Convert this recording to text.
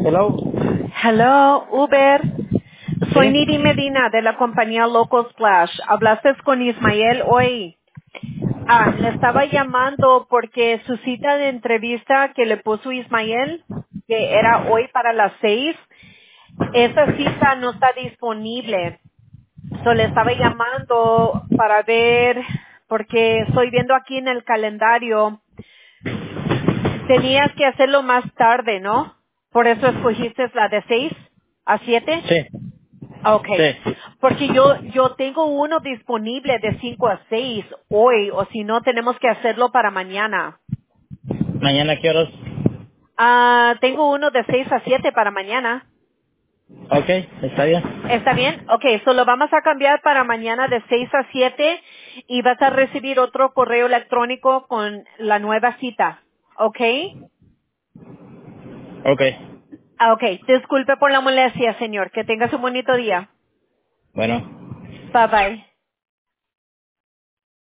Hello. Hello, Uber. Soy Sí. Nidi Medina de la compañía Local Splash. Hablaste con Ismael hoy. Le estaba llamando porque su cita de entrevista que le puso Ismael, que era hoy para las 6, esa cita no está disponible. Le estaba llamando para ver, porque estoy viendo aquí en el calendario, tenías que hacerlo más tarde, ¿no? Por eso escogiste la de 6 a 7. Sí. Okay, Sí. porque yo tengo uno disponible de 5 a 6 hoy, o si no tenemos que hacerlo para mañana. Mañana, ¿qué horas? Tengo uno de 6 a 7 para mañana. Ok, está bien. ¿Está bien? Okay, lo vamos a cambiar para mañana de 6 a 7 y vas a recibir otro correo electrónico con la nueva cita. Okay? Ok. Okay, disculpe por la molestia, señor. Que tengas un bonito día. Bueno. Bye bye.